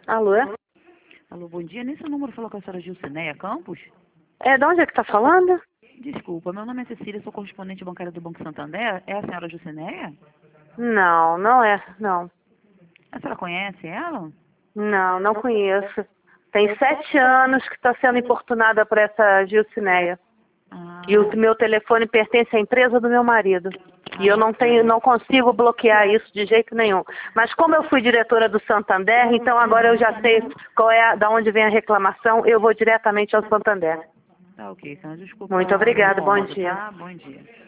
Alô? Alô, bom dia. Nesse número falou com a senhora Gilcineia Campos? De onde é que tá falando? Desculpa, meu nome é Cecília, sou correspondente bancária do Banco Santander. É a senhora Gilcineia? Não, não é, não. A senhora conhece ela? Não, não conheço. Tem 7 anos que está sendo importunada por essa Gilcineia. E o Ah, meu telefone pertence à empresa do meu marido. E eu não consigo bloquear isso de jeito nenhum. Mas como eu fui diretora do Santander, então agora eu já sei da onde vem a reclamação, eu vou diretamente ao Santander. tá ok, senhora. Desculpa Muito o obrigada, bom incômodo, dia. tá? Bom dia.